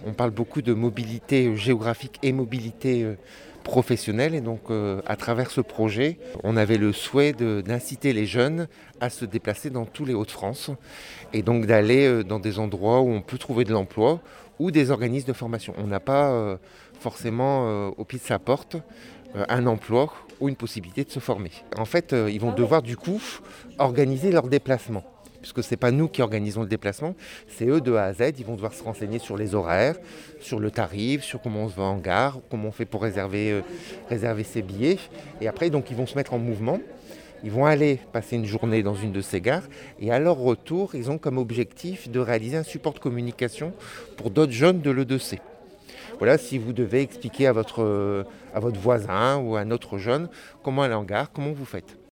On parle beaucoup de mobilité géographique et mobilité professionnelle. Et donc, à travers ce projet, on avait le souhait d'inciter les jeunes à se déplacer dans tous les Hauts-de-France et donc d'aller dans des endroits où on peut trouver de l'emploi ou des organismes de formation. On n'a pas forcément au pied de sa porte un emploi ou une possibilité de se former. En fait, ils vont devoir du coup organiser leur déplacement. Puisque ce n'est pas nous qui organisons le déplacement, c'est eux de A à Z. Ils vont devoir se renseigner sur les horaires, sur le tarif, sur comment on se va en gare, comment on fait pour réserver ses billets. Et après, donc, ils vont se mettre en mouvement. Ils vont aller passer une journée dans une de ces gares et à leur retour, ils ont comme objectif de réaliser un support de communication pour d'autres jeunes de l'E2C. Voilà, si vous devez expliquer à votre voisin ou à un autre jeune comment aller en gare, comment vous faites.